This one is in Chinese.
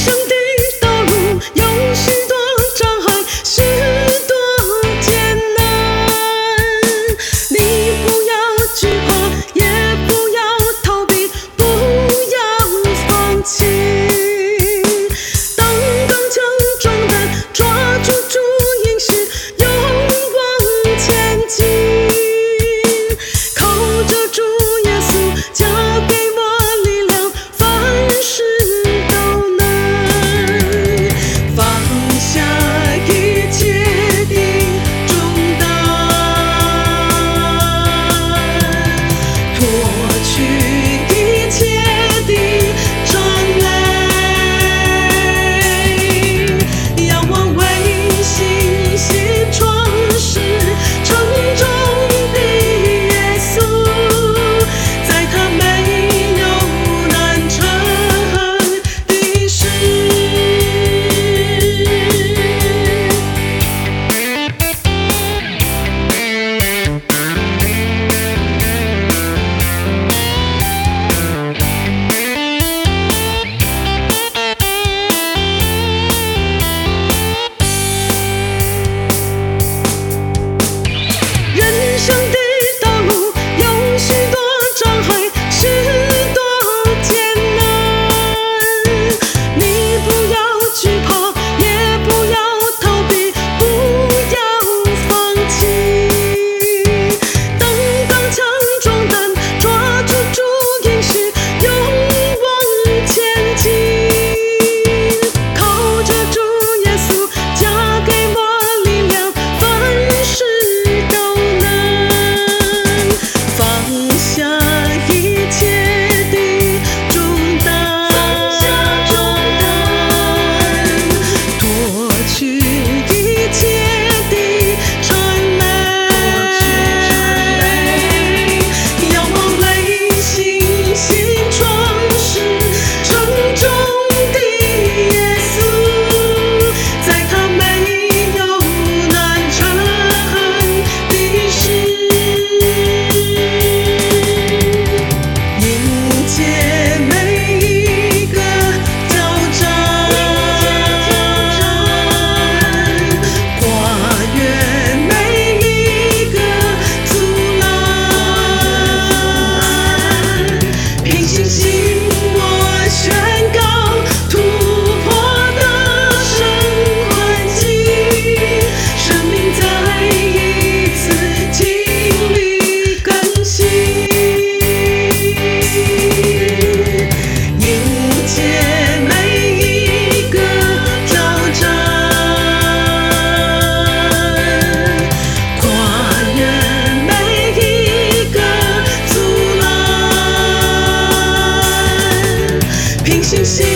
生的道路有许多障碍，许多艰难。你不要惧怕，也不要逃避，不要放弃。当刚强壮胆，抓住主应许，勇往前进。靠着主耶稣，加给我力量，凡事都能。放下一切的重担，脱去一切的障碍，仰望为信心创始成终的耶稣，在他没有难成的事。人生的道路有许多障碍，许多艰难。你不要惧怕，也不要逃避，不要放弃。当刚强壮胆，抓住主应许，勇往前进。靠着主耶稣，加给我力量，凡事都能。放下一切的重担，脱去一切的尘埃，仰望为信心创始成终的耶稣，在他没有难成的事。迎接每一个挑战，跨越每一个阻拦。凭信心我宣告突破的生环境，生命再一次经历更新。迎接每一个挑战，跨越每一个阻拦。凭信心